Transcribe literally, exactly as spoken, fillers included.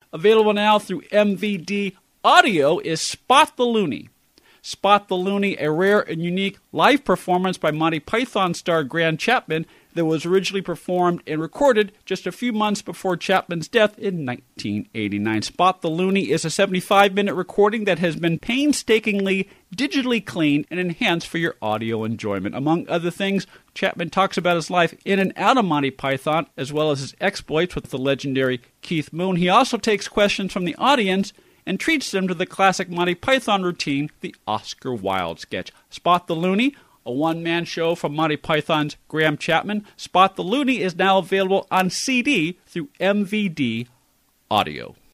Available now through M V D Audio is Spot the Loony. Spot the Loony, a rare and unique live performance by Monty Python star Graham Chapman that was originally performed and recorded just a few months before Chapman's death in nineteen eighty-nine. Spot the Loony is a seventy-five minute recording that has been painstakingly digitally cleaned and enhanced for your audio enjoyment. Among other things, Chapman talks about his life in and out of Monty Python, as well as his exploits with the legendary Keith Moon. He also takes questions from the audience and treats them to the classic Monty Python routine, the Oscar Wilde sketch. Spot the Loony, a one-man show from Monty Python's Graham Chapman. Spot the Loony is now available on C D through M V D Audio.